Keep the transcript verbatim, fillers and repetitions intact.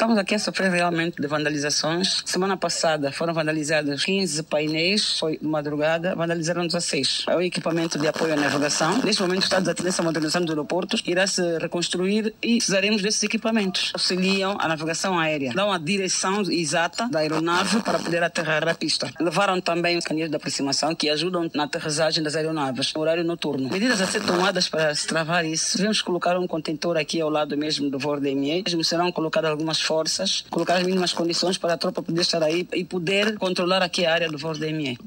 Estamos aqui a sofrer realmente de vandalizações. Semana passada foram vandalizados quinze painéis, foi de madrugada, vandalizaram dezasseis. É o equipamento de apoio à navegação. Neste momento está a tendência à modernização dos aeroportos, irá se reconstruir e precisaremos desses equipamentos. Auxiliam a navegação aérea, dão a direção exata da aeronave para poder aterrar a pista. Levaram também os caninhos de aproximação que ajudam na aterrissagem das aeronaves no horário noturno. Medidas a ser tomadas para se travar isso. Devemos colocar um contentor aqui ao lado mesmo do voo D M E. Mesmo serão colocadas algumas forças, colocar as mínimas condições para a tropa poder estar aí e poder controlar aqui a área do voo D M E.